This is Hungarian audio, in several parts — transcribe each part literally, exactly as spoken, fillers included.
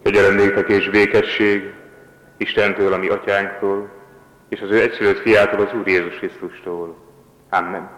Legyen néktek és békesség Istentől, a mi atyánktól, és az ő egyszülött fiától, az Úr Jézus Krisztustól. Amen.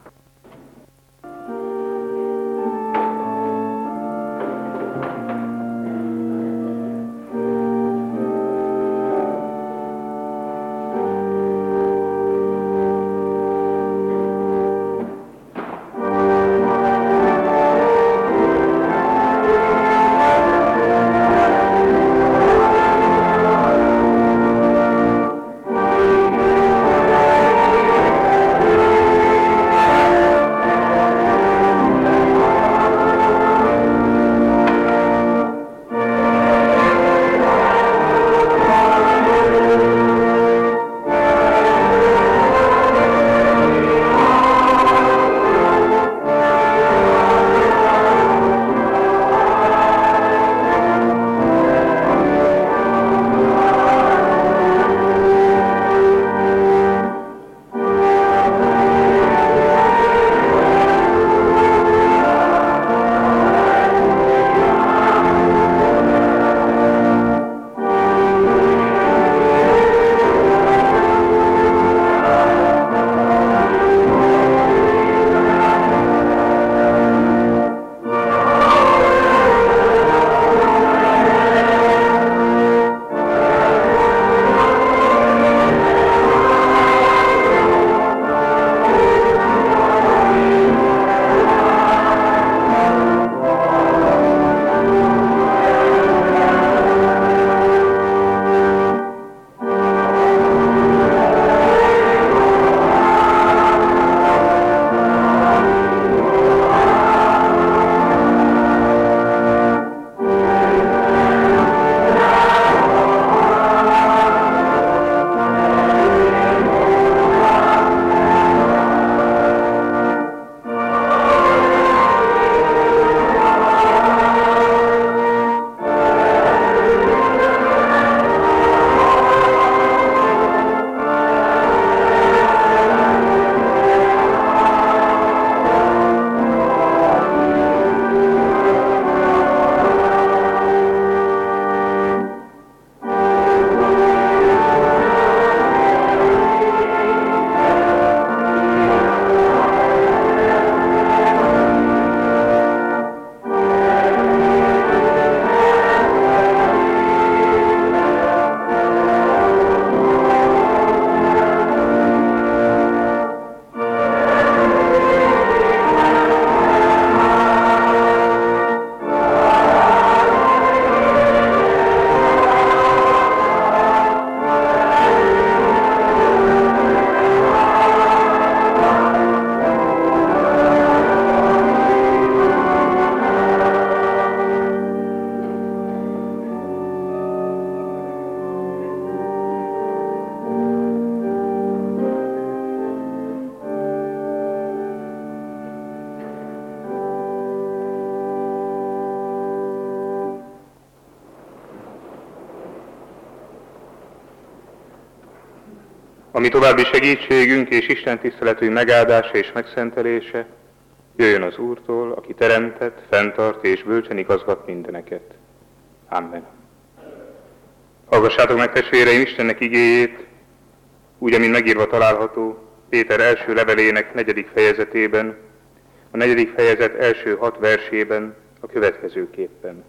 Ami további segítségünk és Isten tiszteletünk megáldása és megszentelése jöjjön az Úrtól, aki teremtett, fenntart és bölcsen igazgat mindeneket. Amen. Hallgassátok meg, testvéreim, Istennek igéjét, úgy, amint megírva található Péter első levelének negyedik fejezetében, a negyedik fejezet első hat versében a következőképpen.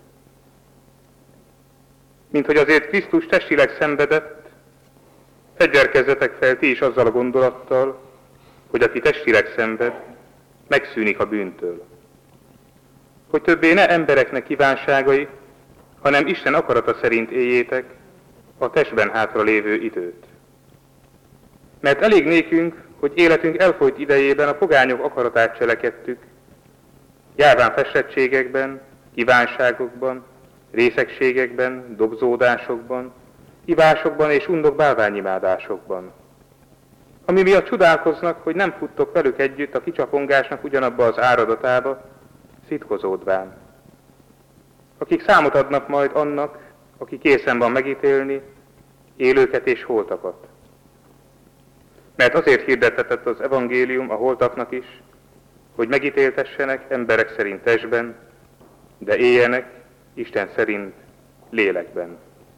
Mint hogy azért Krisztus testileg szenvedett, fegyverkezzetek fel ti is azzal a gondolattal, hogy aki testileg szenved, megszűnik a bűntől. Hogy többé ne embereknek kívánságai, hanem Isten akarata szerint éljétek a testben hátra lévő időt. Mert elég nékünk, hogy életünk elfolyt idejében a pogányok akaratát cselekedtük, járván festettségekben, kívánságokban, részegségekben, dobzódásokban, ivásokban és undok bálványimádásokban. Ami miatt csodálkoznak, hogy nem futtok velük együtt a kicsapongásnak ugyanabba az áradatába, szitkozódván. Akik számot adnak majd annak, aki készen van megítélni élőket és holtakat. Mert azért hirdettetett az evangélium a holtaknak is, hogy megítéltessenek emberek szerint testben, de éljenek Isten szerint lélekben.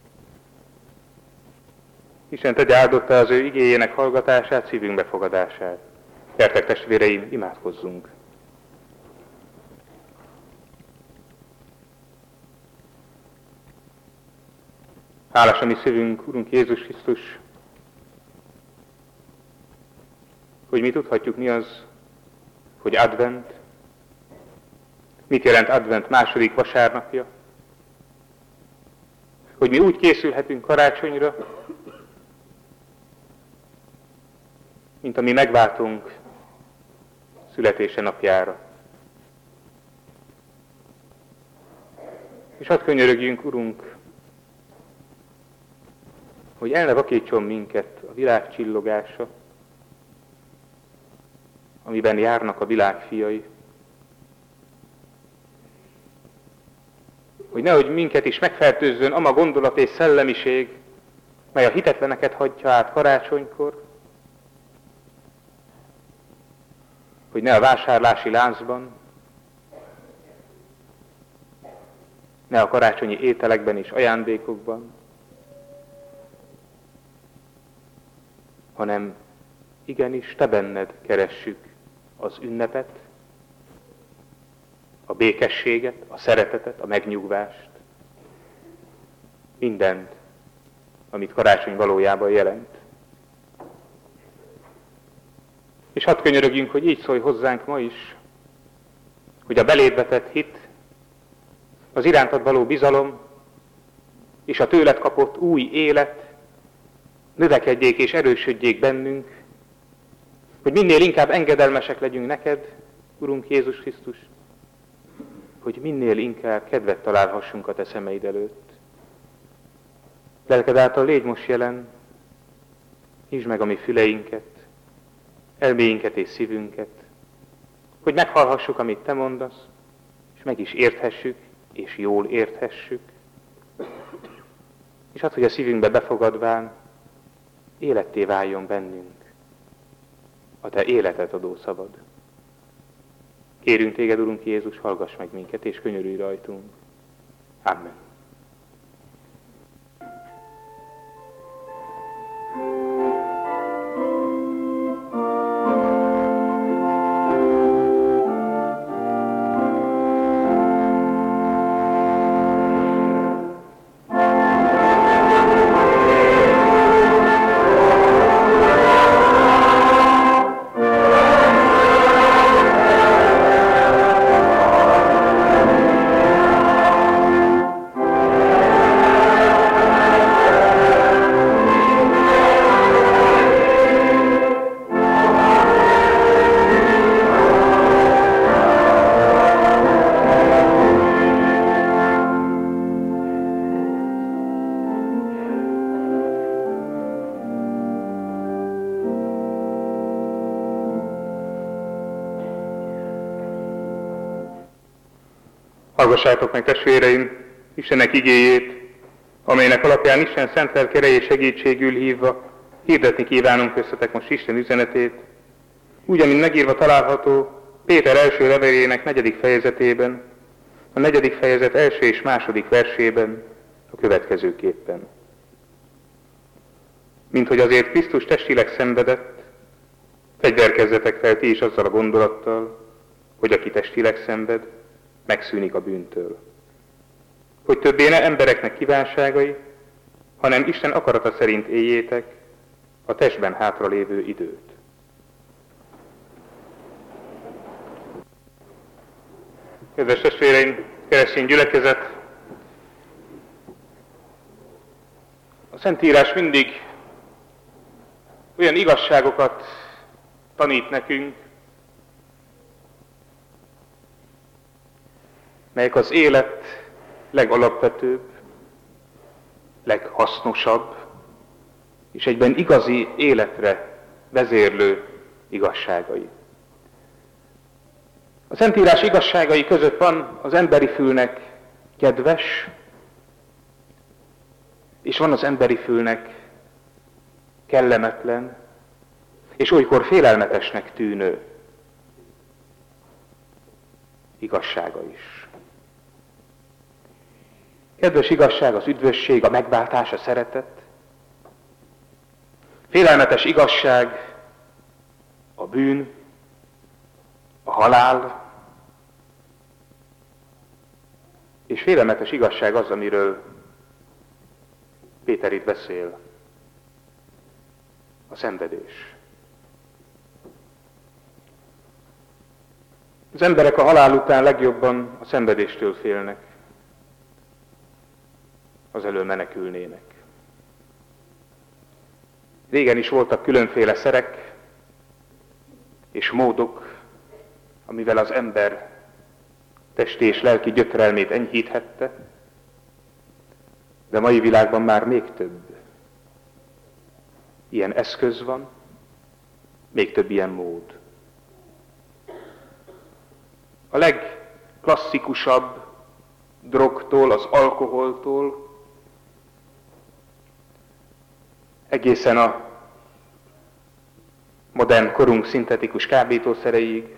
Isten tegye áldotta az ő igéjének hallgatását, szívünk befogadását. Gyertek, testvéreim, imádkozzunk! Hálás a mi szívünk, Urunk Jézus Krisztus, hogy mi tudhatjuk, mi az, hogy advent. Mit jelent advent második vasárnapja? Hogy mi úgy készülhetünk karácsonyra, mint a mi megváltunk születése napjára. És hadd könyörögjünk, Urunk, hogy el ne vakítson minket a világ csillogása, amiben járnak a világ fiai. Hogy nehogy minket is megfertőzzön ama gondolat és szellemiség, mely a hitetleneket hagyja át karácsonykor, hogy ne a vásárlási láncban, ne a karácsonyi ételekben és ajándékokban, hanem igenis te benned keressük az ünnepet, a békességet, a szeretetet, a megnyugvást, mindent, amit karácsony valójában jelent. És hadd könyörögjünk, hogy így szólj hozzánk ma is, hogy a beléd vetett hit, az irántad való bizalom és a tőled kapott új élet növekedjék és erősödjék bennünk, hogy minél inkább engedelmesek legyünk neked, Urunk Jézus Krisztus, hogy minél inkább kedvet találhassunk a te szemeid előtt. Lelked által légy most jelen, nyisd meg a mi füleinket, elméinket és szívünket, hogy meghallhassuk, amit te mondasz, és meg is érthessük, és jól érthessük. És hát, hogy a szívünkbe befogadván életté váljon bennünk a te életet adó szavad. Kérünk téged, Urunk Jézus, hallgass meg minket, és könyörülj rajtunk. Amen. Hallgassátok meg, testvéreim, Istennek igéjét, amelynek alapján Isten szent lelke erejét segítségül hívva hirdetni kívánunk köztetek most Isten üzenetét, úgy, amint megírva található Péter első levelének negyedik fejezetében, a negyedik fejezet első és második versében, a következőképpen. Mint hogy azért Krisztus testileg szenvedett, fegyverkezzetek fel ti is azzal a gondolattal, hogy aki testileg szenved, megszűnik a bűntől. Hogy többé ne embereknek kívánságai, hanem Isten akarata szerint éljétek a testben hátralévő időt. Kedves testvéreim, keresztény gyülekezet, a Szentírás mindig olyan igazságokat tanít nekünk, melyek az élet legalapvetőbb, leghasznosabb, és egyben igazi életre vezérlő igazságai. A Szentírás igazságai között van az emberi fülnek kedves, és van az emberi fülnek kellemetlen, és olykor félelmetesnek tűnő igazsága is. Kedves igazság, az üdvösség, a megváltás, a szeretet. Félelmetes igazság, a bűn, a halál. És félelmetes igazság az, amiről Péter itt beszél, a szenvedés. Az emberek a halál után legjobban a szenvedéstől félnek, az elől menekülnének. Régen is voltak különféle szerek és módok, amivel az ember testi és lelki gyötrelmét enyhíthette, de a mai világban már még több ilyen eszköz van, még több ilyen mód. A legklasszikusabb drogtól, az alkoholtól, egészen a modern korunk szintetikus kábítószereig,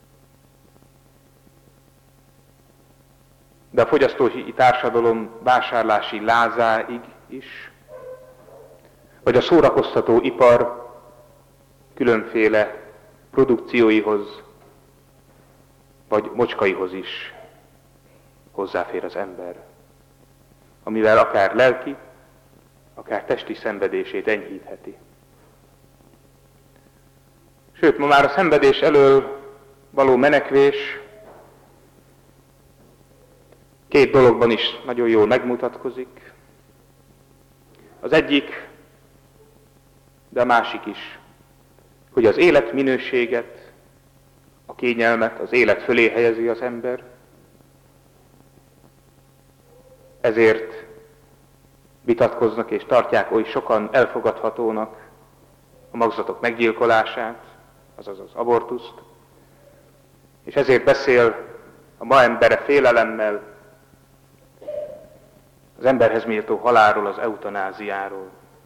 de a fogyasztói társadalom vásárlási lázáig is, vagy a szórakoztató ipar különféle produkcióihoz, vagy mocskaihoz is hozzáfér az ember, amivel akár lelki, akár testi szenvedését enyhítheti. Sőt, ma már a szenvedés elől való menekvés két dologban is nagyon jól megmutatkozik. Az egyik, de a másik is, hogy az életminőséget, a kényelmet az élet fölé helyezi az ember, ezért vitatkoznak és tartják oly sokan elfogadhatónak a magzatok meggyilkolását, azaz az abortuszt, és ezért beszél a ma embere félelemmel az emberhez méltó halálról, az eutanáziáról.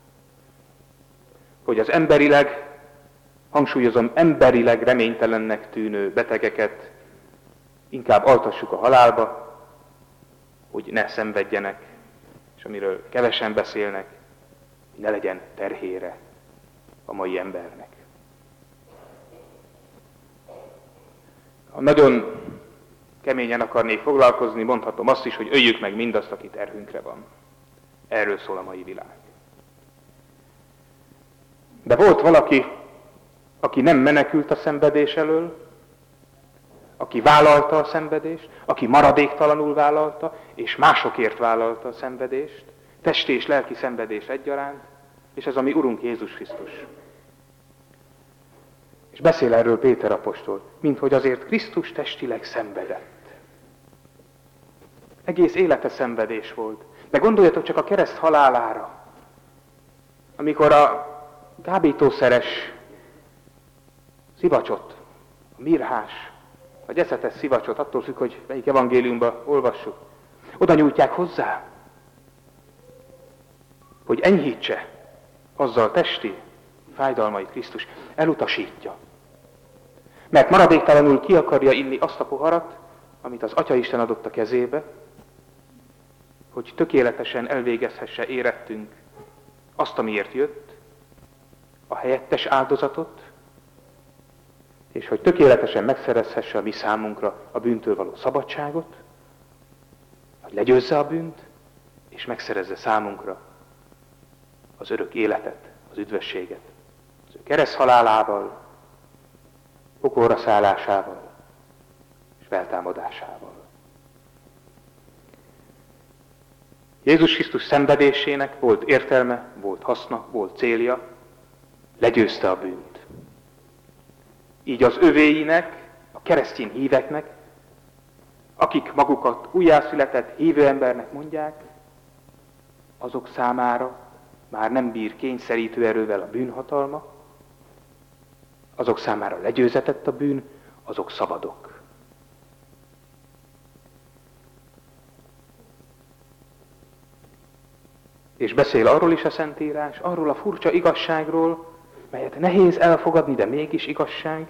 Hogy az emberileg, hangsúlyozom, emberileg reménytelennek tűnő betegeket inkább altassuk a halálba, hogy ne szenvedjenek, és amiről kevesen beszélnek, ne legyen terhére a mai embernek. Ha nagyon keményen akarnék foglalkozni, mondhatom azt is, hogy öljük meg mindazt, aki terhünkre van. Erről szól a mai világ. De volt valaki, aki nem menekült a szenvedés elől, aki vállalta a szenvedést, aki maradéktalanul vállalta, és másokért vállalta a szenvedést, testi és lelki szenvedés egyaránt, és ez a mi Urunk Jézus Krisztus. És beszél erről Péter apostol, minthogy azért Krisztus testileg szenvedett. Egész élete szenvedés volt. De gondoljatok csak a kereszt halálára, amikor a kábítószeres szivacsot, a mirhás, vagy eszetes szivacsot, attól függ, hogy melyik evangéliumban olvassuk, oda nyújtják hozzá, hogy enyhítse azzal testi fájdalmait Krisztus, elutasítja. Mert maradéktalanul ki akarja inni azt a poharat, amit az Atyaisten adott a kezébe, hogy tökéletesen elvégezhesse érettünk azt, amiért jött, a helyettes áldozatot, és hogy tökéletesen megszerezhesse a mi számunkra a bűntől való szabadságot, hogy legyőzze a bűnt, és megszerezze számunkra az örök életet, az üdvösséget. Az ő kereszthalálával, pokolra szállásával és feltámadásával. Jézus Krisztus szenvedésének volt értelme, volt haszna, volt célja, legyőzte a bűnt. Így az övéinek, a keresztény híveknek, akik magukat újjászületett hívő embernek mondják, azok számára már nem bír kényszerítő erővel a bűnhatalma, azok számára legyőzetett a bűn, azok szabadok. És beszél arról is a Szentírás, arról a furcsa igazságról, melyet nehéz elfogadni, de mégis igazság,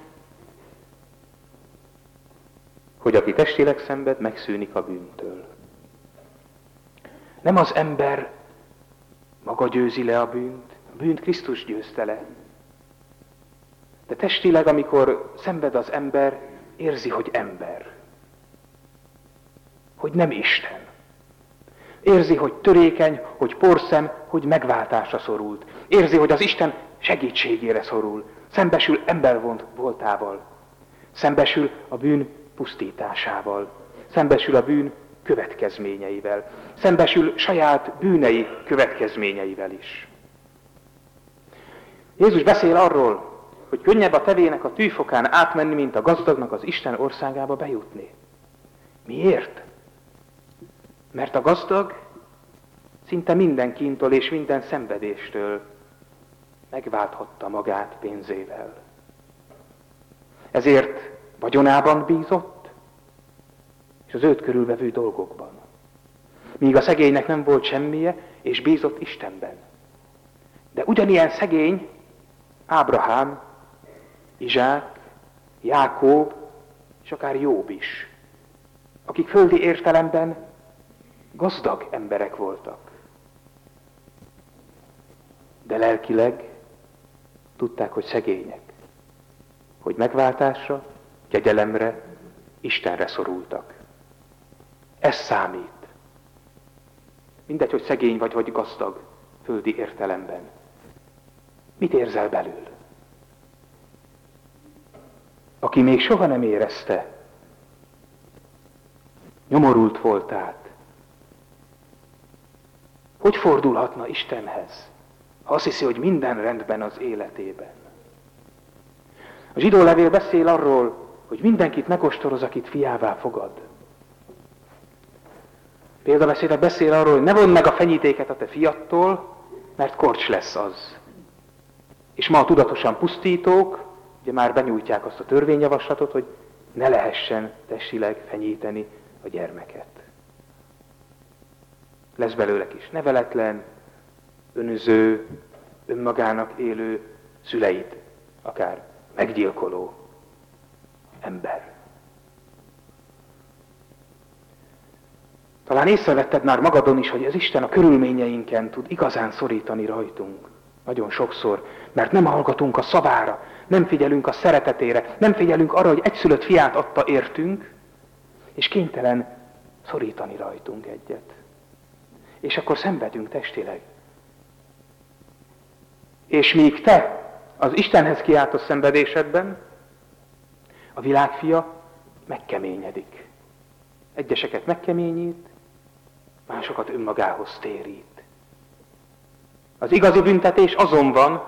hogy aki testileg szenved, megszűnik a bűntől. Nem az ember maga győzi le a bűnt, a bűnt Krisztus győzte le. De testileg, amikor szenved az ember, érzi, hogy ember. Hogy nem Isten. Érzi, hogy törékeny, hogy porszem, hogy megváltásra szorult. Érzi, hogy az Isten segítségére szorul. Szembesül ember voltával. Szembesül a bűn pusztításával. Szembesül a bűn következményeivel. Szembesül saját bűnei következményeivel is. Jézus beszél arról, hogy könnyebb a tevének a tűfokán átmenni, mint a gazdagnak az Isten országába bejutni. Miért? Mert a gazdag szinte minden kíntól és minden szenvedéstől megválthatta magát pénzével. Ezért vagyonában bízott, és az őt körülvevő dolgokban. Míg a szegénynek nem volt semmije, és bízott Istenben. De ugyanilyen szegény Ábrahám, Izsák, Jákób, és akár Jób is, akik földi értelemben gazdag emberek voltak. De lelkileg tudták, hogy szegények, hogy megváltásra, kegyelemre, Istenre szorultak. Ez számít. Mindegy, hogy szegény vagy, vagy gazdag, földi értelemben. Mit érzel belül? Aki még soha nem érezte, nyomorult voltát, hogy fordulhatna Istenhez, ha azt hiszi, hogy minden rendben az életében? A zsidó levél beszél arról, hogy mindenkit megostoroz, akit fiává fogad. Példabeszédek beszél arról, hogy ne vondd meg a fenyítéket a te fiattól, mert korcs lesz az. És ma a tudatosan pusztítók, ugye már benyújtják azt a törvényjavaslatot, hogy ne lehessen testileg fenyíteni a gyermeket. Lesz belőle kis neveletlen, önző, önmagának élő, szüleit akár meggyilkoló ember. Talán észrevetted már magadon is, hogy az Isten a körülményeinken tud igazán szorítani rajtunk. Nagyon sokszor, mert nem hallgatunk a szavára, nem figyelünk a szeretetére, nem figyelünk arra, hogy egyszülött fiát adta értünk, és kénytelen szorítani rajtunk egyet. És akkor szenvedünk testileg. És míg te az Istenhez kiáltó szenvedésedben, a világfia megkeményedik. Egyeseket megkeményít, másokat önmagához térít. Az igazi büntetés azon van,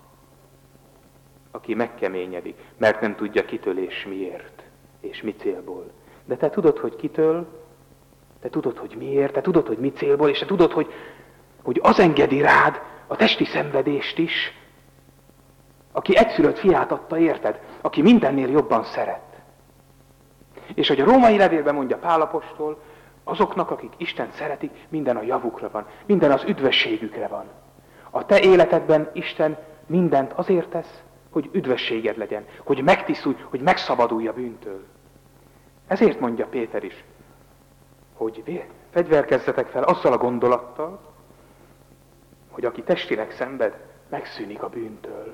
aki megkeményedik, mert nem tudja kitől és miért, és mi célból. De te tudod, hogy kitől, te tudod, hogy miért, te tudod, hogy mi célból, és te tudod, hogy, hogy az engedi rád a testi szenvedést is, aki egyszülött fiát adta, érted? Aki mindennél jobban szeret. És hogy a római levélben mondja Pál apostol, azoknak, akik Istent szeretik, minden a javukra van, minden az üdvösségükre van. A te életedben Isten mindent azért tesz, hogy üdvösséged legyen, hogy megtisztulj, hogy megszabadulj a bűntől. Ezért mondja Péter is, hogy fegyverkezzetek fel azzal a gondolattal, hogy aki testileg szenved, megszűnik a bűntől.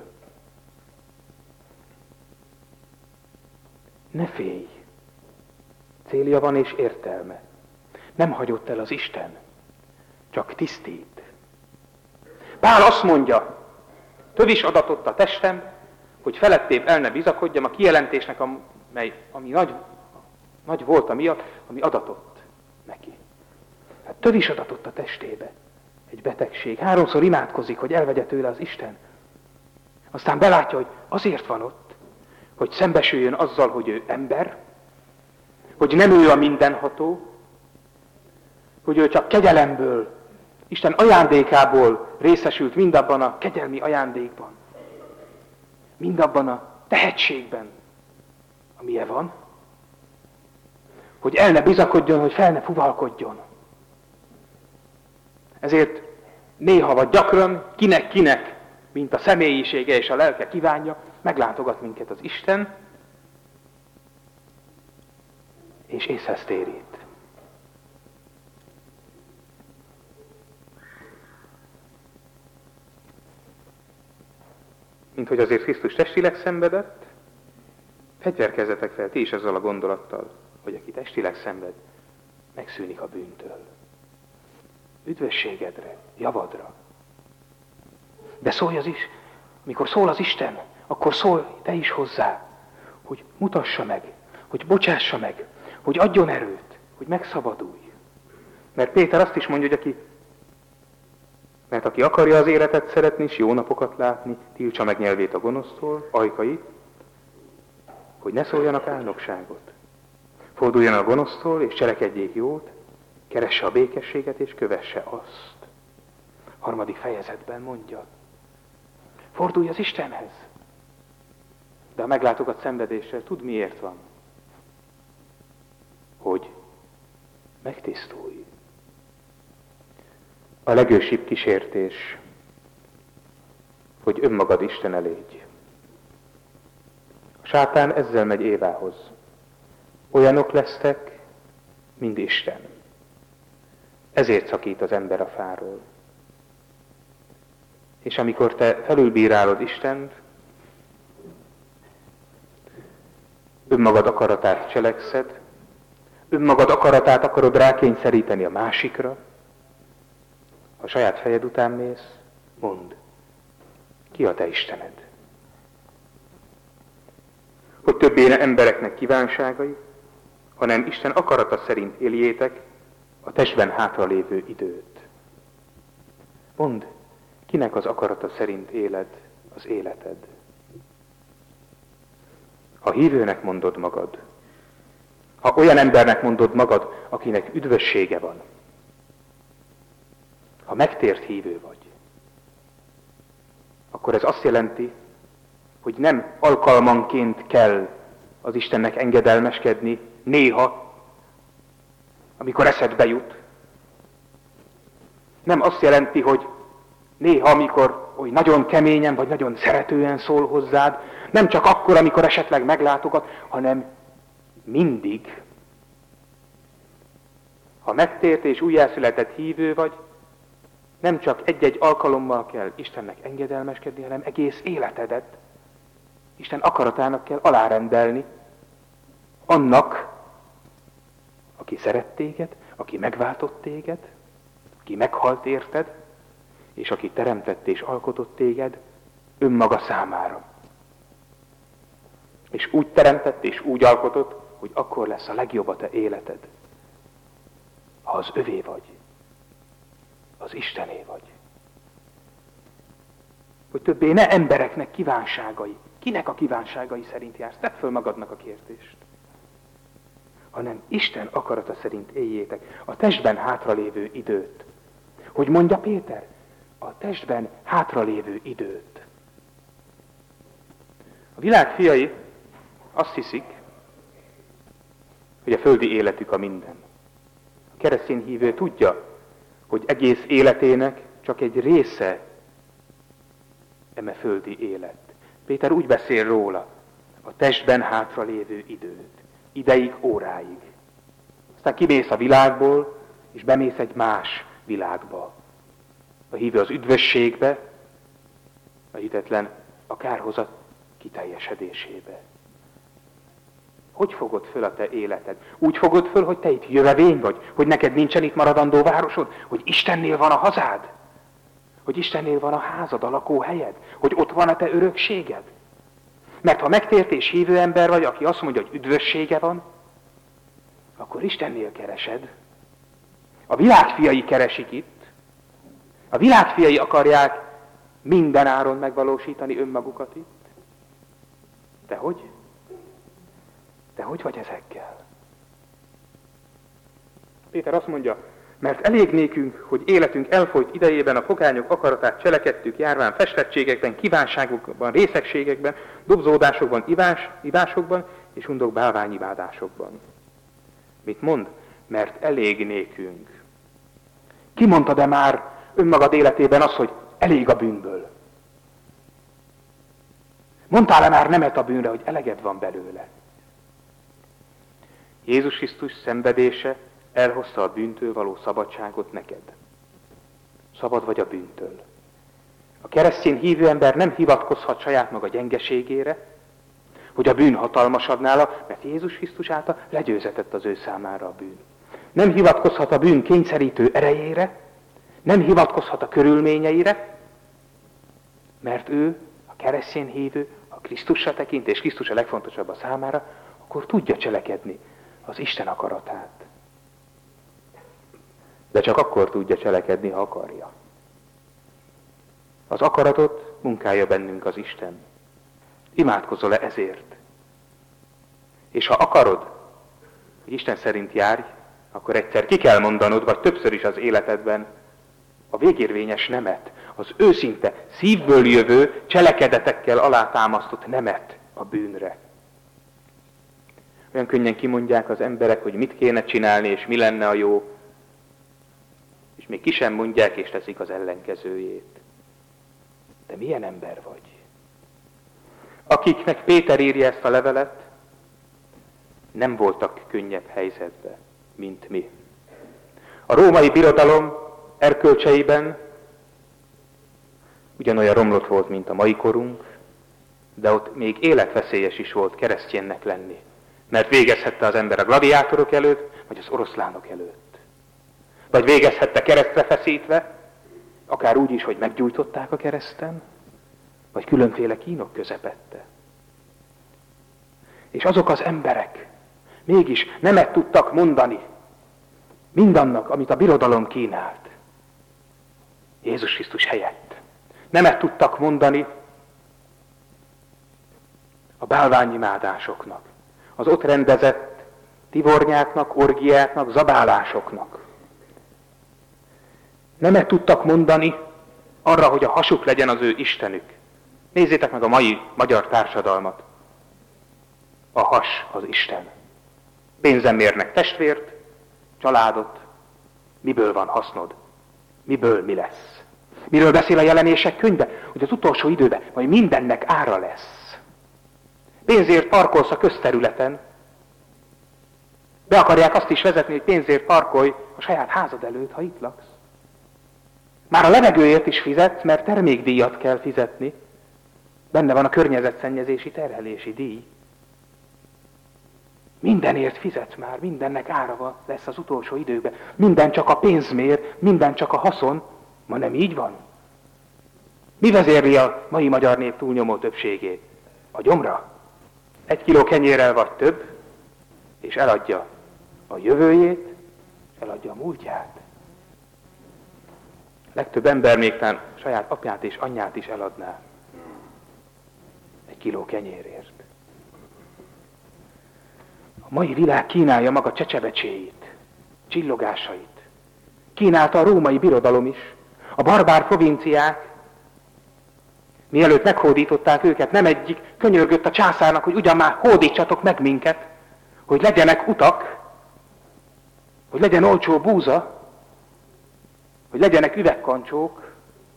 Ne félj! Célja van és értelme. Nem hagyott el az Isten, csak tisztít. Pál azt mondja, tövis adatott a testem, hogy felettébb el ne bizakodjam a kijelentésnek, amely, ami nagy, nagy volt miatt, ami adatott neki. Hát tövis adatott a testébe. Egy betegség. Háromszor imádkozik, hogy elvegye tőle az Isten. Aztán belátja, hogy azért van ott, hogy szembesüljön azzal, hogy ő ember, hogy nem ő a mindenható, hogy ő csak kegyelemből, Isten ajándékából részesült mindabban a kegyelmi ajándékban, mindabban a tehetségben, amilyen van, hogy el ne bizakodjon, hogy fel ne fuvalkodjon. Ezért néha vagy gyakran, kinek-kinek, mint a személyisége és a lelke kívánja, meglátogat minket az Isten, és észhez térít. mint hogy azért Krisztus testileg szenvedett, fegyverkezzetek fel ti is azzal a gondolattal, hogy aki testileg szenved, megszűnik a bűntől. Üdvösségedre, javadra. De szólj az is, mikor szól az Isten, akkor szólj te is hozzá, hogy mutassa meg, hogy bocsássa meg, hogy adjon erőt, hogy megszabadulj. Mert Péter azt is mondja, hogy aki, mert aki akarja az életet szeretni, és jó napokat látni, tiltsa meg nyelvét a gonosztól, ajkait, hogy ne szóljanak álnokságot. Forduljon a gonosztól, és cselekedjék jót, keresse a békességet, és kövesse azt. Harmadik fejezetben mondja, fordulj az Istenhez. De a meglátogat szenvedéssel, tudd miért van? Hogy megtisztulj. A legősibb kísértés, hogy önmagad Isten elégy. A sátán ezzel megy Évához. Olyanok lesztek, mint Isten. Ezért szakít az ember a fáról. És amikor te felülbírálod Istent, önmagad akaratát cselekszed, önmagad akaratát akarod rákényszeríteni a másikra, ha a saját fejed után mész, mondd, ki a te Istened? Hogy többé ne embereknek kívánságai, hanem Isten akarata szerint éljétek a testben hátralévő időt. Mondd, kinek az akarata szerint éled az életed? Ha hívőnek mondod magad, ha olyan embernek mondod magad, akinek üdvössége van, ha megtért hívő vagy, akkor ez azt jelenti, hogy nem alkalmanként kell az Istennek engedelmeskedni, néha, amikor eszedbe jut. Nem azt jelenti, hogy néha, amikor hogy nagyon keményen vagy nagyon szeretően szól hozzád, nem csak akkor, amikor esetleg meglátogat, hanem mindig. Ha megtért és újjászületett hívő vagy, nem csak egy-egy alkalommal kell Istennek engedelmeskedni, hanem egész életedet Isten akaratának kell alárendelni, annak, aki szeret téged, aki megváltott téged, aki meghalt érted, és aki teremtett és alkotott téged önmaga számára. És úgy teremtett és úgy alkotott, hogy akkor lesz a legjobb a te életed, ha az övé vagy, az Istené vagy. Hogy többé ne embereknek kívánságai, kinek a kívánságai szerint jársz, tedd föl magadnak a kérdést, hanem Isten akarata szerint éljétek a testben hátralévő időt. Hogy mondja Péter? A testben hátralévő időt. A világ fiai azt hiszik, hogy a földi életük a minden. A keresztény hívő tudja, hogy egész életének csak egy része eme földi élet. Péter úgy beszél róla, a testben hátralévő időt, ideig, óráig. Aztán kimész a világból, és bemész egy más világba. A hívő az üdvösségbe, a hitetlen a kárhozat kiteljesedésébe. Hogy fogod föl a te életed? Úgy fogod föl, hogy te itt jövevény vagy? Hogy neked nincsen itt maradandó városod? Hogy Istennél van a hazád? Hogy Istennél van a házad, a lakóhelyed? Hogy ott van a te örökséged? Mert ha megtért és hívő ember vagy, aki azt mondja, hogy üdvössége van, akkor Istennél keresed. A világ fiai keresik itt. A világ fiai akarják minden áron megvalósítani önmagukat itt. De hogy? De hogy vagy ezekkel? Péter azt mondja, mert elég nékünk, hogy életünk elfolyt idejében a pogányok akaratát cselekedtük, járván festettségekben, kívánságokban, részegségekben, dobzódásokban, ivás, ivásokban és undok bálványimádásokban. Mit mond? Mert elég nékünk. Ki mondta de már önmagad életében az, hogy elég a bűnből? Mondtál-e már nemet a bűnre, hogy eleged van belőle? Jézus Krisztus szenvedése elhozta a bűntől való szabadságot neked. Szabad vagy a bűntől. A keresztény hívő ember nem hivatkozhat saját maga gyengeségére, hogy a bűn hatalmasabb nála, mert Jézus Krisztus által legyőzetett az ő számára a bűn. Nem hivatkozhat a bűn kényszerítő erejére, nem hivatkozhat a körülményeire, mert ő, a keresztény hívő, ha Krisztusra tekint, és Krisztus a legfontosabb a számára, akkor tudja cselekedni az Isten akaratát. De csak akkor tudja cselekedni, ha akarja. Az akaratot munkálja bennünk az Isten. Imádkozol-e ezért? És ha akarod, hogy Isten szerint járj, akkor egyszer ki kell mondanod, vagy többször is az életedben a végérvényes nemet, az őszinte, szívből jövő, cselekedetekkel alátámasztott nemet a bűnre. Olyan könnyen kimondják az emberek, hogy mit kéne csinálni, és mi lenne a jó, és még ki sem mondják, és teszik az ellenkezőjét. De milyen ember vagy? Akiknek Péter írja ezt a levelet, nem voltak könnyebb helyzetben, mint mi. A római birodalom erkölcseiben ugyanolyan romlott volt, mint a mai korunk, de ott még életveszélyes is volt kereszténynek lenni, mert végezhette az ember a gladiátorok előtt, vagy az oroszlánok előtt. Vagy végezhette keresztre feszítve, akár úgy is, hogy meggyújtották a kereszten, vagy különféle kínok közepette. És azok az emberek mégis nemet tudtak mondani mindannak, amit a birodalom kínált. Jézus Krisztus helyett. Nemet tudtak mondani a bálványimádásoknak, az ott rendezett tivornyáknak, orgiáknak, zabálásoknak. Nemet tudtak mondani arra, hogy a hasuk legyen az ő istenük. Nézzétek meg a mai magyar társadalmat. A has az Isten. Pénzen mérnek testvért, családot. Miből van hasznod? Miből mi lesz? Miről beszél a Jelenések könyve? Hogy az utolsó időben majd mindennek ára lesz. Pénzért parkolsz a közterületen. Be akarják azt is vezetni, hogy pénzért parkolj a saját házad előtt, ha itt laksz. Már a levegőért is fizetsz, mert termékdíjat kell fizetni. Benne van a környezetszennyezési terhelési díj. Mindenért fizetsz már, mindennek ára lesz az utolsó időben. Minden csak a pénz mér, minden csak a haszon. Ma nem így van. Mi vezérli a mai magyar nép túlnyomó többségét? A gyomra. Egy kiló kenyérrel vagy több, és eladja a jövőjét, eladja a múltját. Legtöbb ember még talán saját apját és anyját is eladná egy kiló kenyérért. A mai világ kínálja maga csecsebecséit, csillogásait. Kínálta a római birodalom is, a barbár provinciák. Mielőtt meghódították őket, nem egyik könyörgött a császárnak, hogy ugyan már hódítsatok meg minket, hogy legyenek utak, hogy legyen olcsó búza, hogy legyenek üvegkancsók.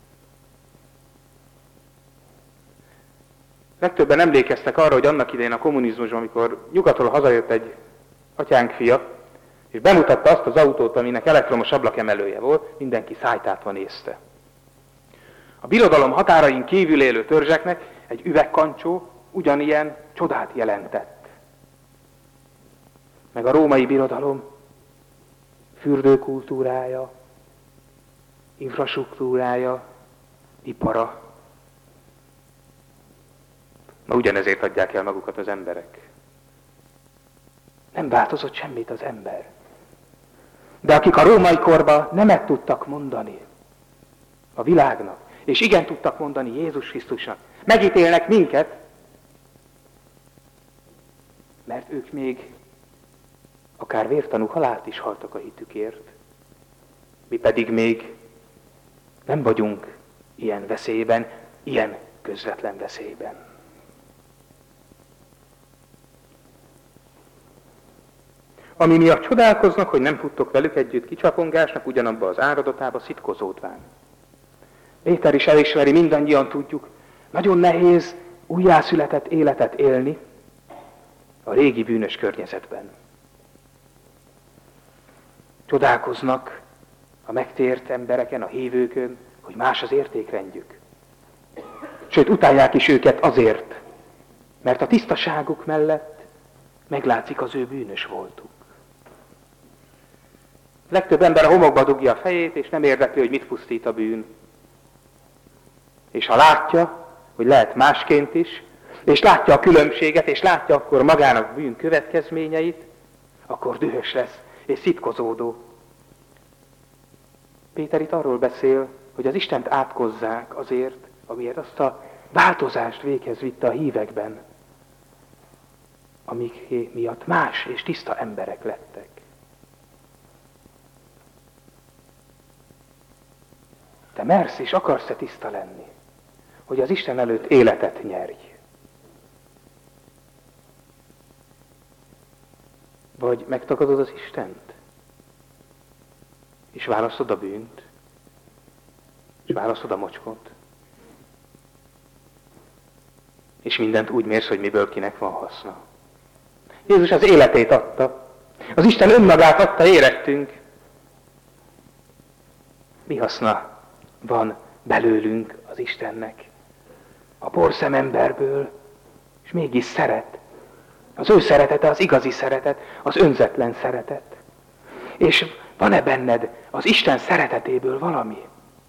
Legtöbben emlékeztek arra, hogy annak idején a kommunizmusban, amikor nyugatról hazajött egy atyánk fia, és bemutatta azt az autót, aminek elektromos ablakemelője volt, mindenki szájtátva nézte. A birodalom határain kívül élő törzseknek egy üvegkancsó ugyanilyen csodát jelentett. Meg a római birodalom fürdőkultúrája, infrastruktúrája, ipara. Ma ugyanezért adják el magukat az emberek. Nem változott semmit az ember. De akik a római korban nemet tudtak mondani a világnak, és igen tudtak mondani Jézus Krisztusnak, megítélnek minket, mert ők még akár vértanú halált is haltak a hitükért, mi pedig még nem vagyunk ilyen veszélyben, ilyen közvetlen veszélyben. Ami miatt csodálkoznak, hogy nem tudtok velük együtt kicsapongásnak, ugyanabba az áradatába szitkozódván. Péter is elismeri, mindannyian tudjuk, nagyon nehéz újjászületett életet élni a régi bűnös környezetben. Csodálkoznak a megtért embereken, a hívőkön, hogy más az értékrendjük. sőt utálják is őket azért, mert a tisztaságuk mellett meglátszik az ő bűnös voltuk. Legtöbb ember a homokba dugja a fejét, és nem érdekli, hogy mit pusztít a bűn. És ha látja, hogy lehet másként is, és látja a különbséget, és látja akkor magának bűn következményeit, akkor dühös lesz, és szitkozódó. Péter itt arról beszél, hogy az Istent átkozzák azért, amiért azt a változást véghez vitte a hívekben, amik miatt más és tiszta emberek lettek. Te mersz és akarsz-e tiszta lenni, hogy az Isten előtt életet nyerj? Vagy megtagadod az Istent, és választod a bűnt, és választod a mocskot, és mindent úgy mérsz, hogy miből kinek van haszna. Jézus az életét adta, az Isten önmagát adta érettünk. Mi haszna van belőlünk az Istennek? A porszem emberből, és mégis szeret. Az ő szeretete az igazi szeretet, az önzetlen szeretet. És van-e benned az Isten szeretetéből valami?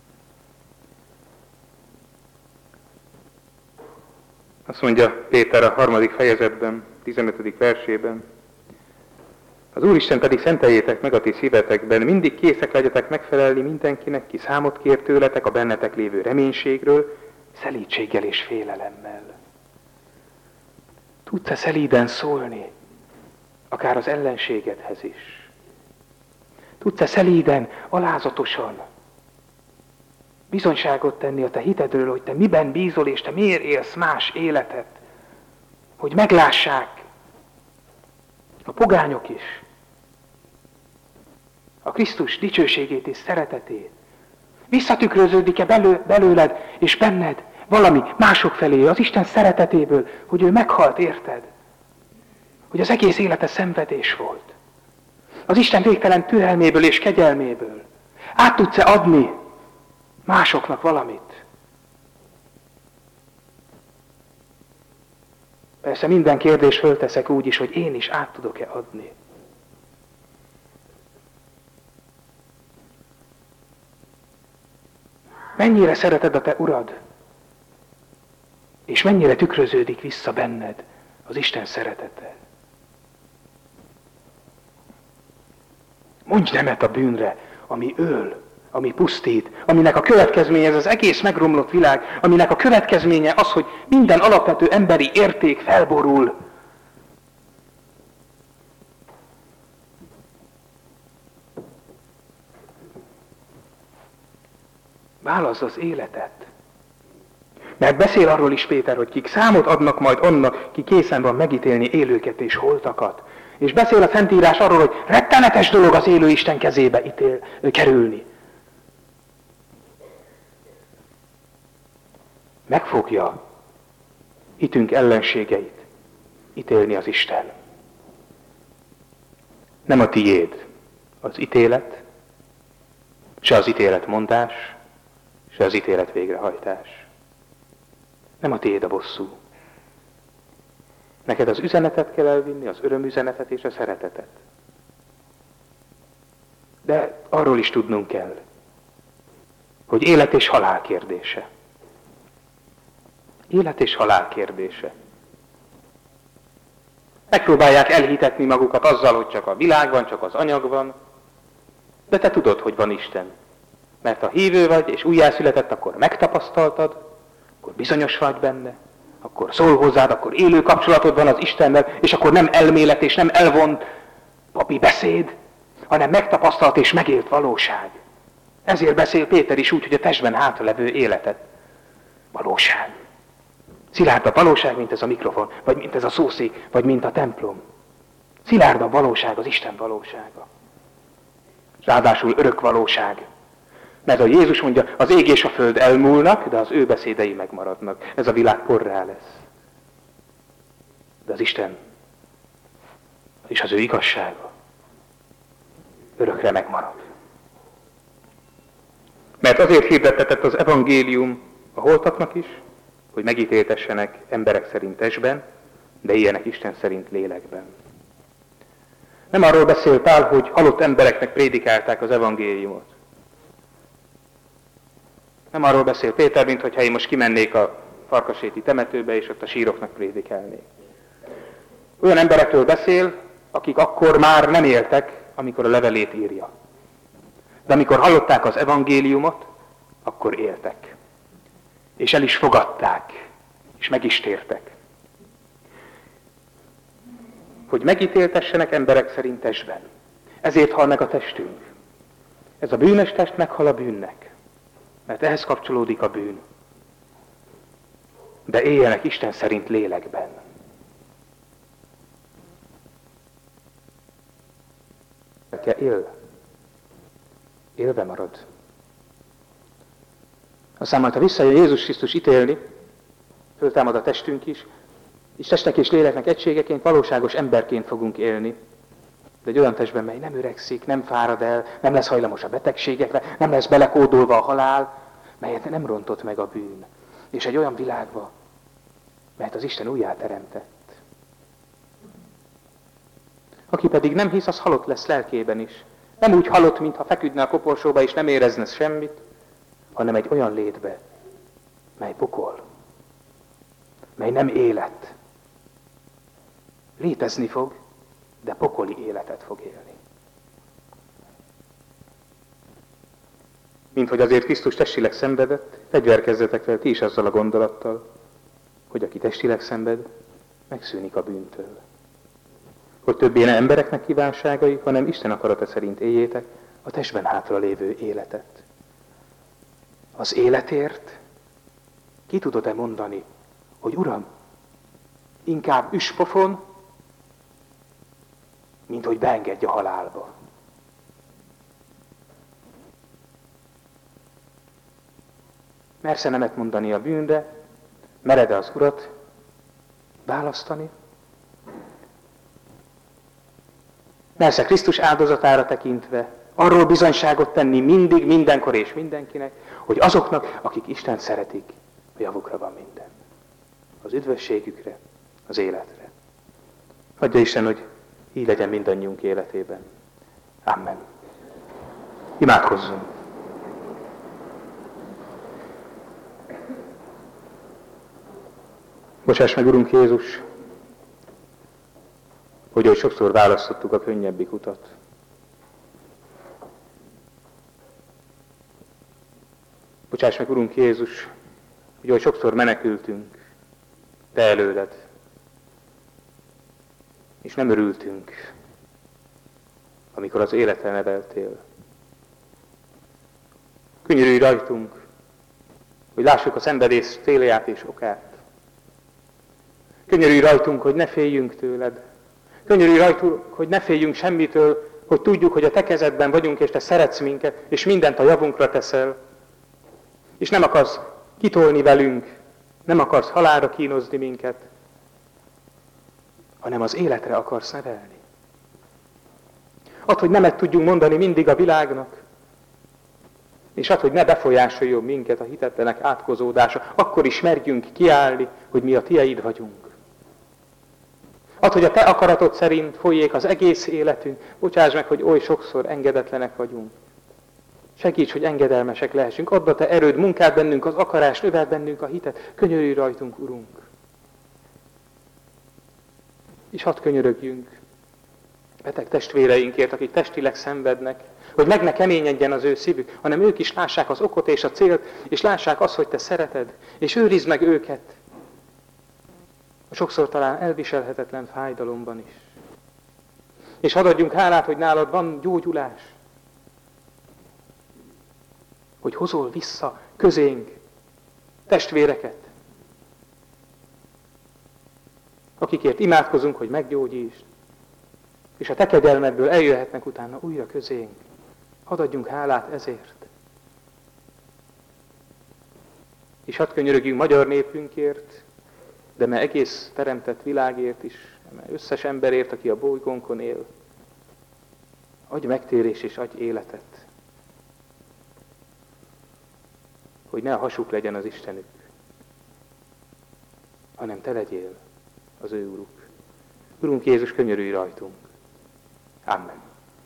Azt mondja Péter a harmadik fejezetben, tizenötödik versében. Az Úristen pedig szenteljétek meg a ti szívetekben, mindig készek legyetek megfelelni mindenkinek, ki számot kér tőletek a bennetek lévő reménységről, szelídséggel és félelemmel. Tudsz-e szelíden szólni, akár az ellenségedhez is? Tudsz-e szelíden, alázatosan bizonyságot tenni a te hitedről, hogy te miben bízol, és te miért élsz más életet? Hogy meglássák a pogányok is a Krisztus dicsőségét és szeretetét. Visszatükröződik-e belő, belőled és benned valami mások felé, az Isten szeretetéből, hogy ő meghalt, érted? Hogy az egész élete szenvedés volt. Az Isten végtelen türelméből és kegyelméből. Át tudsz-e adni másoknak valamit? Persze minden kérdés fölteszek úgy is, hogy én is át tudok-e adni. Mennyire szereted a te Urad? És mennyire tükröződik vissza benned az Isten szeretete? Mondj nemet a bűnre, ami öl, ami pusztít, aminek a következménye ez az egész megromlott világ, aminek a következménye az, hogy minden alapvető emberi érték felborul. Válaszd az életet. Mert beszél arról is Péter, hogy kik számot adnak majd annak, ki készen van megítélni élőket és holtakat. És beszél a Szentírás arról, hogy rettenetes dolog az élő Isten kezébe ítél, kerülni. Meg fogja hitünk ellenségeit ítélni az Isten. Nem a tiéd az ítélet, se az ítéletmondás, se az ítélet végrehajtás. Nem a tiéd a bosszú. Neked az üzenetet kell elvinni, az örömüzenetet és a szeretetet. De arról is tudnunk kell, hogy élet és halál kérdése. Élet és halál kérdése. Megpróbálják elhitetni magukat azzal, hogy csak a világ van, csak az anyag van, de te tudod, hogy van Isten. Mert ha hívő vagy, és újjászületett, akkor megtapasztaltad, akkor bizonyos vagy benne, akkor szól hozzád, akkor élő kapcsolatod van az Istennel, és akkor nem elmélet és nem elvont papi beszéd, hanem megtapasztalt és megélt valóság. Ezért beszél Péter is úgy, hogy a testben hátralevő életet. Valóság. Szilárd a valóság, mint ez a mikrofon, vagy mint ez a szószék, vagy mint a templom. Szilárd a valóság, az Isten valósága. Ráadásul örök valóság. Mert a Jézus mondja, az ég és a föld elmúlnak, de az ő beszédei megmaradnak. Ez a világ porrá lesz. De az Isten és az ő igazsága örökre megmarad. Mert azért hirdettetett az evangélium a holtaknak is, hogy megítéltessenek emberek szerint testben, de éljenek Isten szerint lélekben. Nem arról beszél Pál, hogy halott embereknek prédikálták az evangéliumot. Nem arról beszél Péter, mint hogyha én most kimennék a Farkaséti temetőbe, és ott a síroknak prédikálnék. Olyan emberekről beszél, akik akkor már nem éltek, amikor a levelét írja. De amikor hallották az evangéliumot, akkor éltek. És el is fogadták, és meg is tértek. Hogy megítéltessenek emberek szerint testben. Ezért hal meg a testünk. Ez a bűnös test meghal a bűnnek, mert ehhez kapcsolódik a bűn. De éljenek Isten szerint lélekben. Él. Élve marad. Aztán majd, ha visszajön Jézus Krisztus ítélni, föltámad a testünk is, és testnek és léleknek egységeként, valóságos emberként fogunk élni. De egy olyan testben, mely nem öregszik, nem fárad el, nem lesz hajlamos a betegségekre, nem lesz belekódolva a halál, melyet nem rontott meg a bűn. És egy olyan világba, melyet az Isten újjáteremtett. Aki pedig nem hisz, az halott lesz lelkében is. Nem úgy halott, mintha feküdne a koporsóba, és nem érezne semmit, hanem egy olyan létbe, mely pokol, mely nem élet. Létezni fog, de pokoli életet fog élni. Mint hogy azért Krisztus testileg szenvedett, fegyverkezzetek fel ti is azzal a gondolattal, hogy aki testileg szenved, megszűnik a bűntől. Hogy többé ne embereknek kívánságai, hanem Isten akarata szerint éljétek a testben hátra lévő életet. Az életért ki tudod-e mondani, hogy Uram, inkább üspofon, mint hogy beengedj a halálba. Mersz-e nemet mondani a bűnre, mered-e az Urat választani? Mersz-e Krisztus áldozatára tekintve arról bizonyságot tenni mindig, mindenkor és mindenkinek, hogy azoknak, akik Isten szeretik, a javukra van minden. Az üdvösségükre, az életre. Adja Isten, hogy így legyen mindannyiunk életében. Amen. Imádkozzunk. Bocsáss meg, Urunk Jézus, hogy oly sokszor választottuk a könnyebbik utat. Bocsáss meg, Urunk Jézus, hogy oly sokszor menekültünk Te előled, és nem örültünk, amikor az életre neveltél. Könyörülj rajtunk, hogy lássuk a szenvedés célját és okát. Könyörülj rajtunk, hogy ne féljünk tőled. Könyörülj rajtunk, hogy ne féljünk semmitől, hogy tudjuk, hogy a Te kezedben vagyunk, és Te szeretsz minket, és mindent a javunkra teszel. És nem akarsz kitolni velünk, nem akarsz halálra kínozni minket, hanem az életre akarsz nevelni. Add, hogy nemet tudjunk mondani mindig a világnak, és add, hogy ne befolyásoljon minket a hitetlenek átkozódása, akkor is merjünk kiállni, hogy mi a Tieid vagyunk. Add, hogy a Te akaratod szerint folyjék az egész életünk, bocsáss meg, hogy oly sokszor engedetlenek vagyunk. Segíts, hogy engedelmesek lehessünk, add a Te erőd, munkád bennünk, az akarás, növeld bennünk a hitet, könyörülj rajtunk, Urunk. És hadd könyörögjünk beteg testvéreinkért, akik testileg szenvednek, hogy meg ne keményedjen az ő szívük, hanem ők is lássák az okot és a célt, és lássák azt, hogy Te szereted, és őrizd meg őket a sokszor talán elviselhetetlen fájdalomban is. És hadd adjunk hálát, hogy nálad van gyógyulás, hogy hozol vissza közénk testvéreket, akikért imádkozunk, hogy meggyógyítsd, és a Te kegyelmedből eljöhetnek utána újra közénk. Hadd adjunk hálát ezért. És hadd könyörögjünk magyar népünkért, de mert egész teremtett világért is, mert összes emberért, aki a bolygónkon él. Adj megtérés és adj életet. Hogy ne a hasuk legyen az Istenük, hanem te legyél az ő Uruk. Urunk Jézus, könyörülj rajtunk. Amen.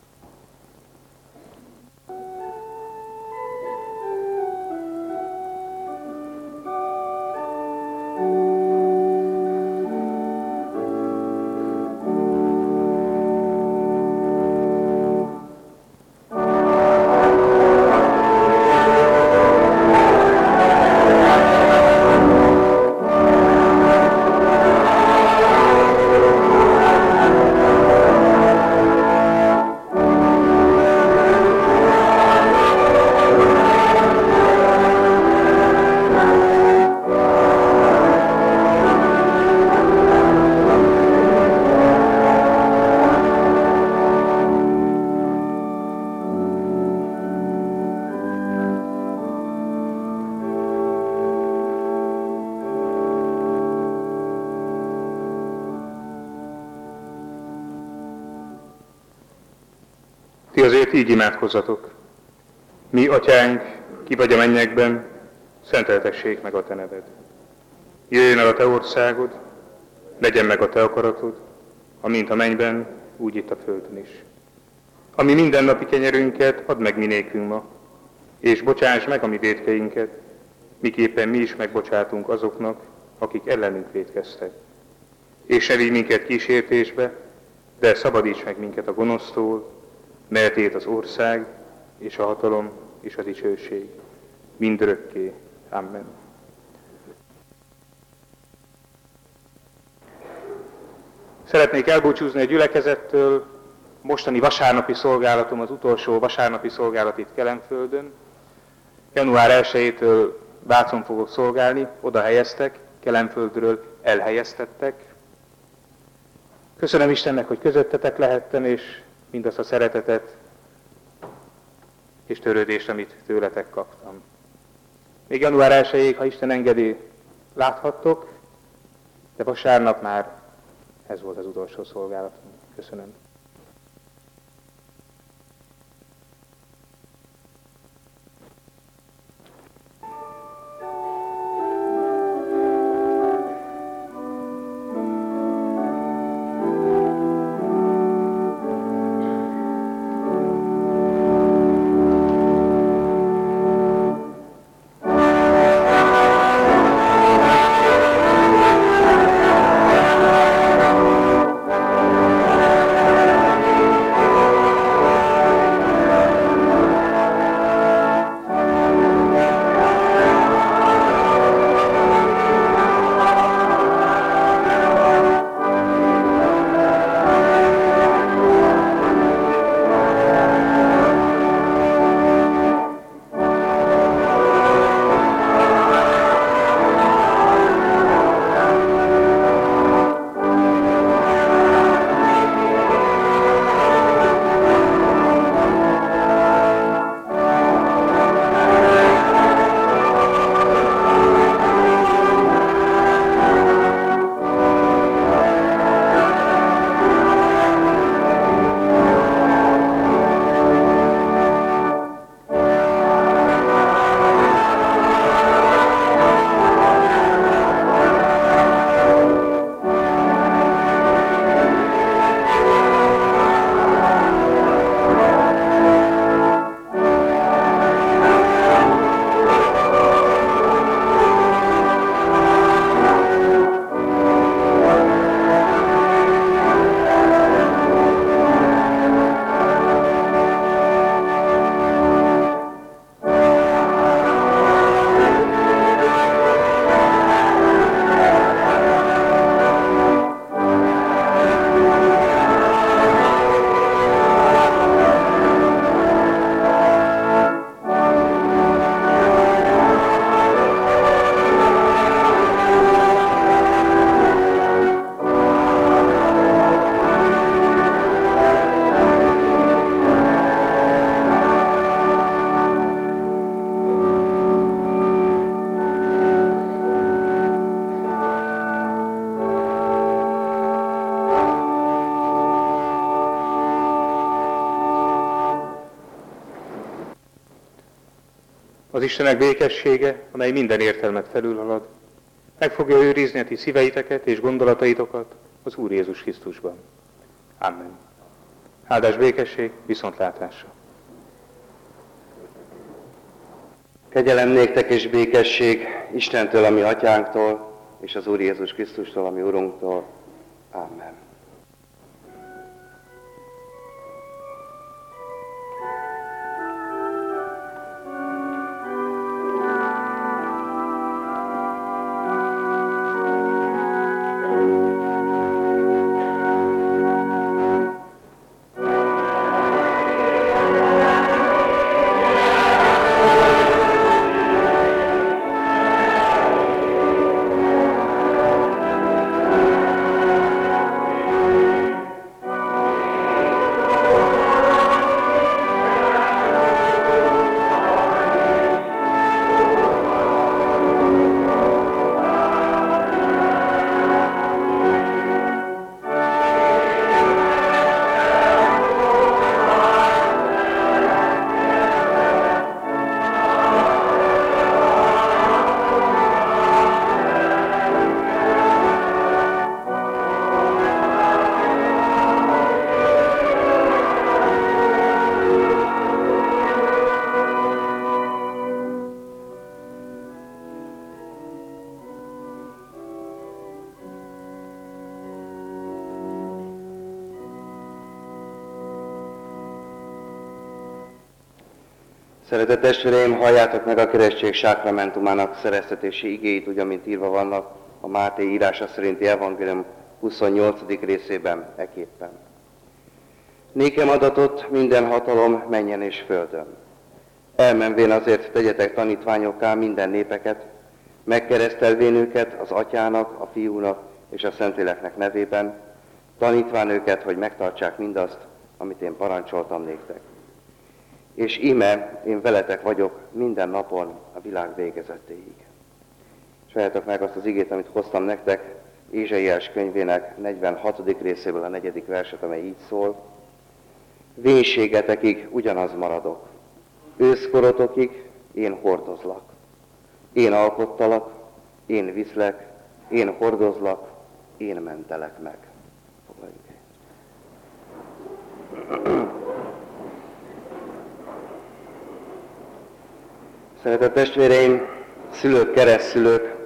Ti azért így imádkozzatok. Mi, Atyánk, ki vagy a mennyekben, szenteltessék meg a te neved. Jöjjön el a te országod, legyen meg a te akaratod, amint a mennyben, úgy itt a földön is. Ami mindennapi kenyerünket add meg mi nékünk ma, és bocsáss meg a mi vétkeinket, miképpen mi is megbocsátunk azoknak, akik ellenünk vétkeztek. És ne vigy minket kísértésbe, de szabadíts meg minket a gonosztól, mert Téd az ország, és a hatalom, és a dicsőség mindörökké. Amen. Szeretnék elbúcsúzni a gyülekezettől. Mostani vasárnapi szolgálatom az utolsó vasárnapi szolgálat itt Kelenföldön. január elsejétől Vácon fogok szolgálni, oda helyeztek, Kelenföldről elhelyeztettek. Köszönöm Istennek, hogy közöttetek lehettem, és mindazt a szeretetet és törődést, amit tőletek kaptam. Még január elsejéig, ha Isten engedi, láthattok, de vasárnap már ez volt az utolsó szolgálatom. Köszönöm. Az Istenek békessége, amely minden értelmet felülhalad, meg fogja őrizni a ti szíveiteket és gondolataitokat az Úr Jézus Krisztusban. Amen. Áldás, békesség, viszontlátásra. Kegyelem néktek és békesség Istentől, a mi atyánktól, és az Úr Jézus Krisztustól, a mi Urunktól. Amen. Szeretett testvéreim, halljátok meg a keresztség sákramentumának szereztetési igéit, úgy, amint írva vannak a Máté írása szerinti evangélium huszonnyolcadik részében eképpen. Nékem adatott minden hatalom mennyen és földön. Elmenvén azért tegyetek tanítványokká minden népeket, megkeresztelvén őket az Atyának, a Fiúnak és a Szentléleknek nevében, tanítván őket, hogy megtartsák mindazt, amit én parancsoltam néktek. És íme, én veletek vagyok minden napon a világ végezetéig. És vegyetek meg azt az igét, amit hoztam nektek, Ézsaiás könyvének negyvenhatodik részéből a negyedik verset, amely így szól. Vénségetekig ugyanaz maradok. Őszkorotokig én hordozlak. Én alkottalak, én viszlek, én hordozlak, én mentelek meg. Foglaljunk el. Szeretett testvéreim, szülők, keresztszülők,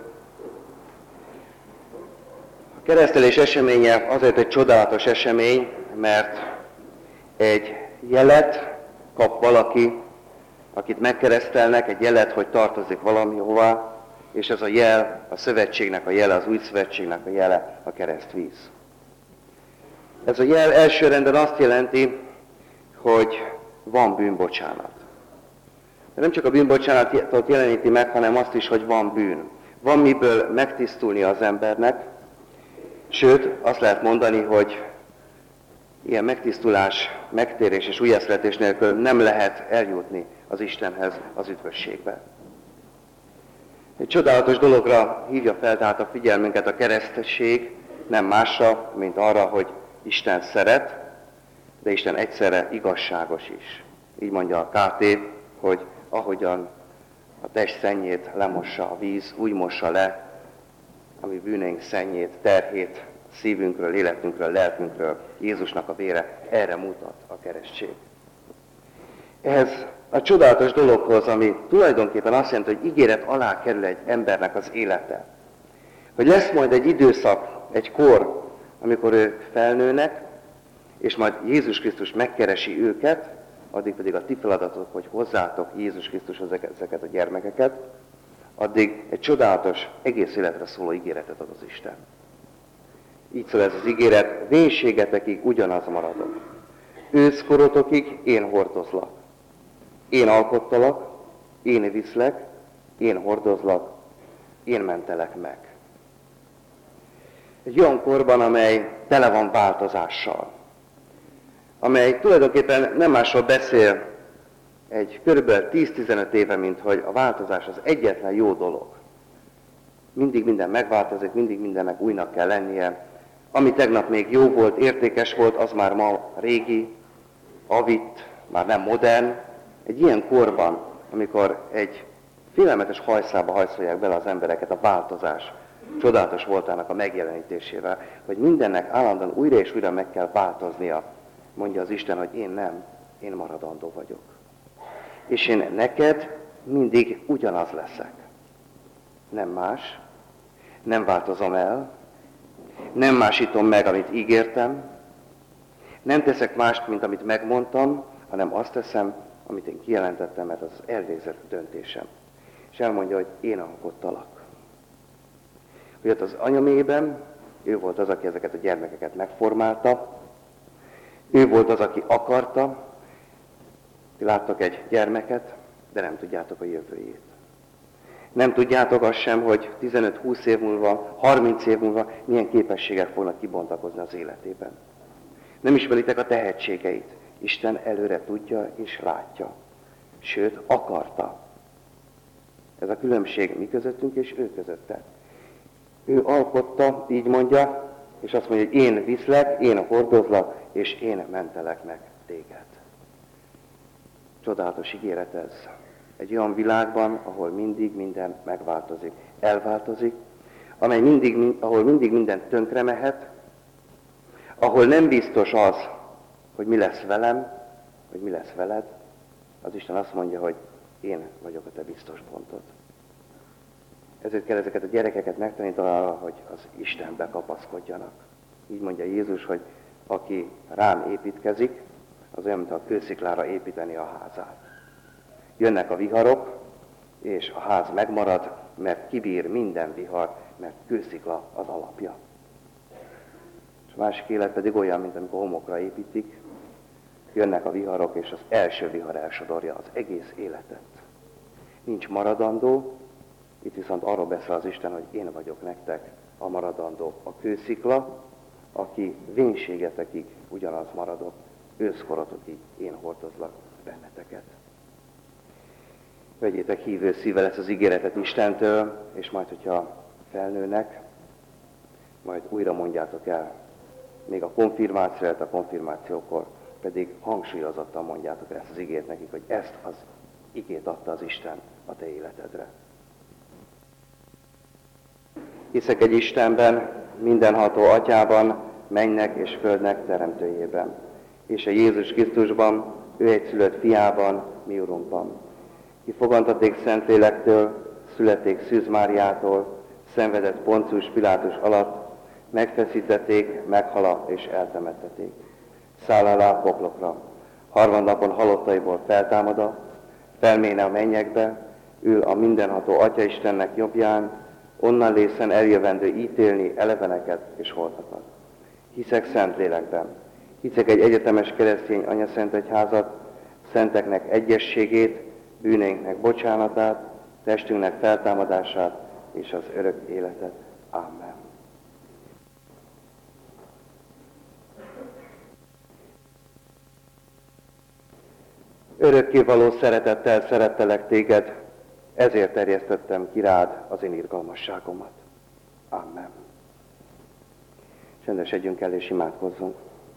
a keresztelés eseménye azért egy csodálatos esemény, mert egy jelet kap valaki, akit megkeresztelnek, egy jelet, hogy tartozik valamihová, és ez a jel a szövetségnek a jele, az új szövetségnek a jele, a keresztvíz. Ez a jel elsőrendben azt jelenti, hogy van bűnbocsánat. De nem csak a bűnbocsánatot jeleníti meg, hanem azt is, hogy van bűn. Van miből megtisztulni az embernek, sőt, azt lehet mondani, hogy ilyen megtisztulás, megtérés és újjászületés nélkül nem lehet eljutni az Istenhez, az üdvösségbe. Egy csodálatos dologra hívja fel tehát a figyelmünket a keresztesség, nem másra, mint arra, hogy Isten szeret, de Isten egyszerre igazságos is. Így mondja a ká té, hogy ahogyan a test szennyét lemossa a víz, úgy mossa le a mi bűneink szennyét, terhét, szívünkről, életünkről, lelkünkről. Jézusnak a vére erre mutat a keresztség. Ehhez a csodálatos dologhoz, ami tulajdonképpen azt jelenti, hogy ígéret alá kerül egy embernek az élete. Hogy lesz majd egy időszak, egy kor, amikor ő felnőnek, és majd Jézus Krisztus megkeresi őket, addig pedig a ti feladatok, hogy hozzátok Jézus Krisztushoz ezeket a gyermekeket, addig egy csodálatos, egész életre szóló ígéretet ad az Isten. Így szól ez az ígéret, vénségetekig ugyanaz maradok. Őszkorotokig én hordozlak. Én alkottalak, én viszlek, én hordozlak, én mentelek meg. Egy olyan korban, amely tele van változással, amely tulajdonképpen nem másról beszél egy körülbelül tíz-tizenöt éve, mint hogy a változás az egyetlen jó dolog. Mindig minden megváltozik, mindig mindennek újnak kell lennie. Ami tegnap még jó volt, értékes volt, az már ma régi, avitt, már nem modern. Egy ilyen korban, amikor egy félelmetes hajszába hajszolják bele az embereket a változás, csodálatos voltának a megjelenítésével, hogy mindennek állandóan újra és újra meg kell változnia. Mondja az Isten, hogy én nem, én maradandó vagyok. És én neked mindig ugyanaz leszek. Nem más, nem változom el, nem másítom meg, amit ígértem, nem teszek mást, mint amit megmondtam, hanem azt teszem, amit én kijelentettem, mert az az elvégzett döntésem. És elmondja, hogy én alkottalak. Hogy ott az anyamében, ő volt az, aki ezeket a gyermekeket megformálta, ő volt az, aki akarta. Ti láttok egy gyermeket, de nem tudjátok a jövőjét. Nem tudjátok azt sem, hogy tizenöt-húsz év múlva, harminc év múlva milyen képességek fognak kibontakozni az életében. Nem ismeritek a tehetségeit. Isten előre tudja és látja. Sőt, akarta. Ez a különbség mi közöttünk és ő közötte. Ő alkotta, így mondja, és azt mondja, hogy én viszlek, én hordozlak, és én mentelek meg téged. Csodálatos ígéret ez. Egy olyan világban, ahol mindig minden megváltozik, elváltozik, amely mindig, ahol mindig minden tönkre mehet, ahol nem biztos az, hogy mi lesz velem, hogy mi lesz veled, az Isten azt mondja, hogy én vagyok a te biztos pontod. Ezért kell ezeket a gyerekeket megtanítani arra, hogy az Istenbe kapaszkodjanak. Így mondja Jézus, hogy aki rám építkezik, az olyan, mint a kősziklára építeni a házát. Jönnek a viharok, és a ház megmarad, mert kibír minden vihar, mert kőszikla az alapja. És a másik élet pedig olyan, mint amikor homokra építik, jönnek a viharok, és az első vihar elsodorja az egész életet. Nincs maradandó, itt viszont arról beszél az Isten, hogy én vagyok nektek a maradandó, a kőszikla, aki vénségetekig ugyanaz maradok, őszkorotokig én hordozlak benneteket. Vegyétek hívő szívvel ezt az ígéretet Istentől, és majd, hogyha felnőnek, majd újra mondjátok el, még a konfirmáció, a konfirmációkor pedig hangsúlyozottan mondjátok ezt az ígét nekik, hogy ezt az igét adta az Isten a te életedre. Hiszek egy Istenben, mindenható Atyában, mennynek és földnek teremtőjében, és a Jézus Krisztusban, ő egyszülött fiában, mi Urunkban, ki fogantaték Szentlélektől, születték Szűz Máriától, szenvedett Poncius Pilátus alatt, megfeszítették, meghala és eltemettették. Száll alá a poklokra, harmadnapon halottaiból feltámada, felméne a mennyekbe, ül a mindenható Atya Istennek jobbján, onnan lészen eljövendő ítélni eleveneket és holtakat. Hiszek Szentlélekben, hiszek egy egyetemes keresztény anyaszentegyházat, szenteknek egyességét, bűneinknek bocsánatát, testünknek feltámadását és az örök életet. Amen. Örökkévaló szeretettel szerettelek téged, ezért terjesztettem ki rád az én irgalmasságomat. Amen. Csendesedjünk el és imádkozzunk.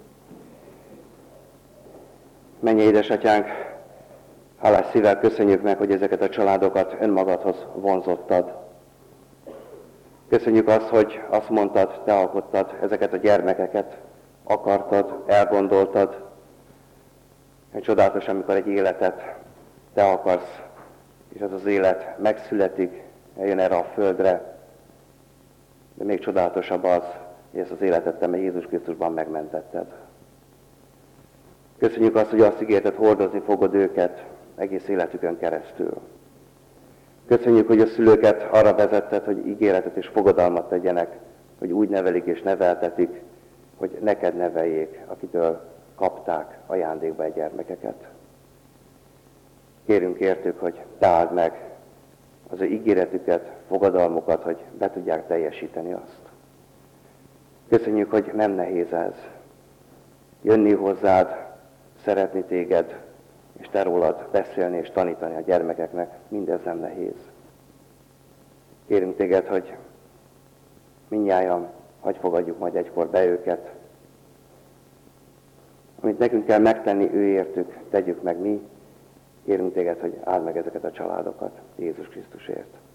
Mennyei édesatyánk, hálás szívvel köszönjük meg, hogy ezeket a családokat önmagadhoz vonzottad. Köszönjük azt, hogy azt mondtad, te alkottad ezeket a gyermekeket, akartad, elgondoltad. Egy csodálatos, amikor egy életet te akarsz, és az az élet megszületik, eljön erre a földre, de még csodálatosabb az, hogy ezt az életet te Jézus Krisztusban megmentetted. Köszönjük azt, hogy azt ígérted, hordozni fogod őket egész életükön keresztül. Köszönjük, hogy a szülőket arra vezetted, hogy ígéretet és fogadalmat tegyenek, hogy úgy nevelik és neveltetik, hogy neked neveljék, akitől kapták ajándékba egy gyermekeket. Kérünk értük, hogy te áld meg az ő ígéretüket, fogadalmukat, hogy be tudják teljesíteni azt. Köszönjük, hogy nem nehéz ez. Jönni hozzád, szeretni téged, és te rólad beszélni és tanítani a gyermekeknek, mindez nem nehéz. Kérünk téged, hogy mindnyájan hadd fogadjuk majd egykor be őket. Amit nekünk kell megtenni ő értük, tegyük meg mi. Kérünk téged, hogy áld meg ezeket a családokat Jézus Krisztusért.